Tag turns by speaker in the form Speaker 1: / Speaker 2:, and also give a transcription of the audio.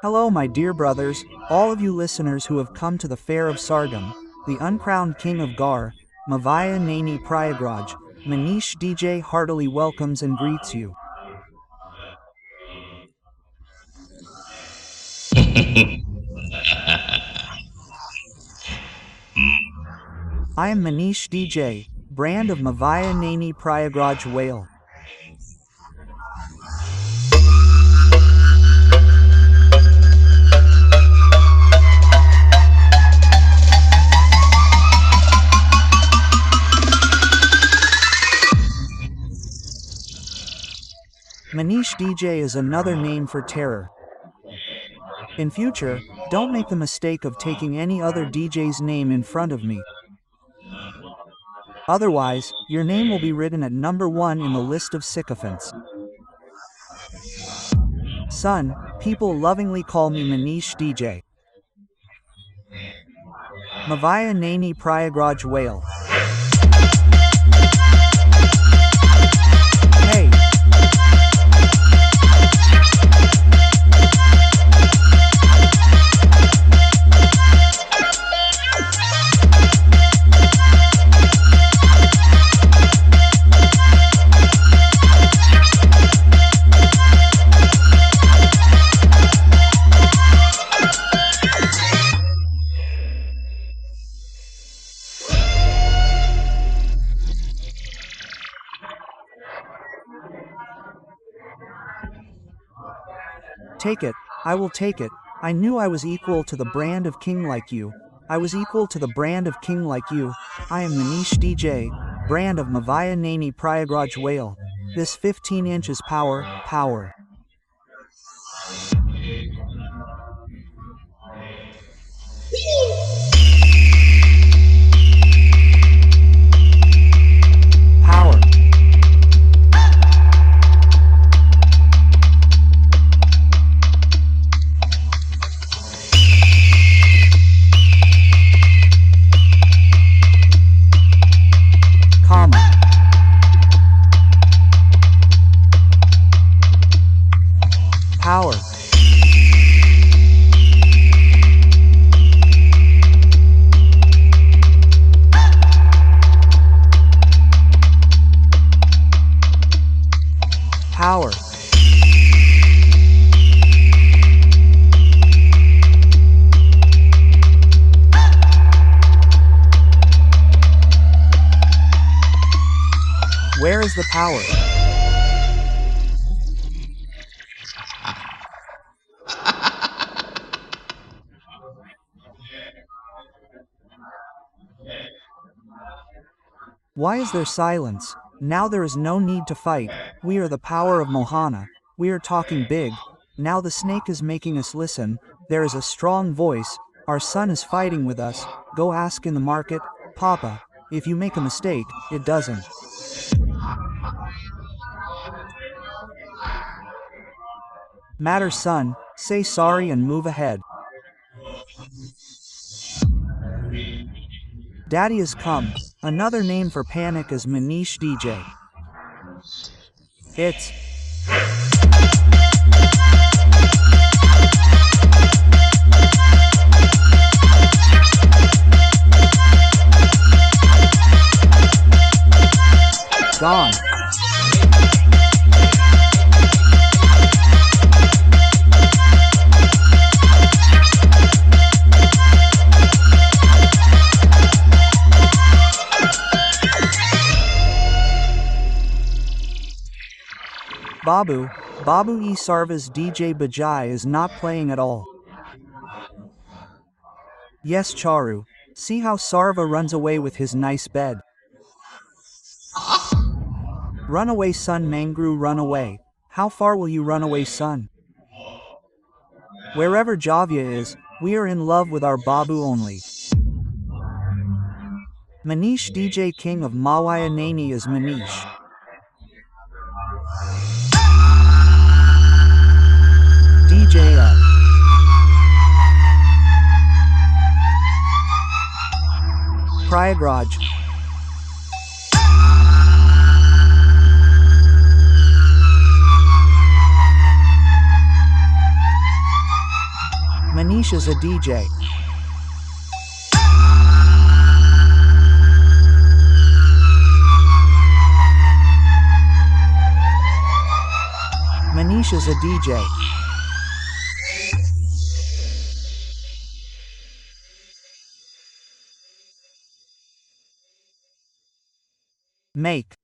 Speaker 1: Hello, my dear brothers, all of you listeners who have come to the fair of Sargam, the uncrowned king of Gar, Mavaya Nani Prayagraj. Manish DJ heartily welcomes and greets you. I am Manish DJ, brand of Mavaya Nani Prayagraj Whale. Manish DJ is another name for terror. In future, don't make the mistake of taking any other DJ's name in front of me. Otherwise, your name will be written at number 1 in the list of sycophants. Son, people lovingly call me Manish DJ. Mavaya Nani Prayagraj Whale. Hey! Take it, I will take it. I knew I was equal to the brand of king like you. I was equal to the brand of king like you. I am Manish DJ, brand of Mavaya Nani Prayagraj Whale. This 15 inches power. Power. Power. Power. Where is the power? Why is there silence? Now there is no need to fight. We are the power of Mohana. We are talking big. Now the snake is making us listen. There is a strong voice. Our son is fighting with us. Go ask in the market, Papa. If you make a mistake, it doesn't. Matter, son. Say sorry and move ahead. Daddy has come. Another name for panic is Manish DJ. It's gone. Babu E Sarva's DJ Bajai is not playing at all. Yes, Charu. See how Sarva runs away with his nice bed. Run away, son. Mangru, run away. How far will you run away, son? Wherever Javya is, we are in love with our Babu only. Manish DJ King of Mawaya Nani is Manish. DJ Prayagraj. Manisha's a DJ. Manisha's a DJ. Make.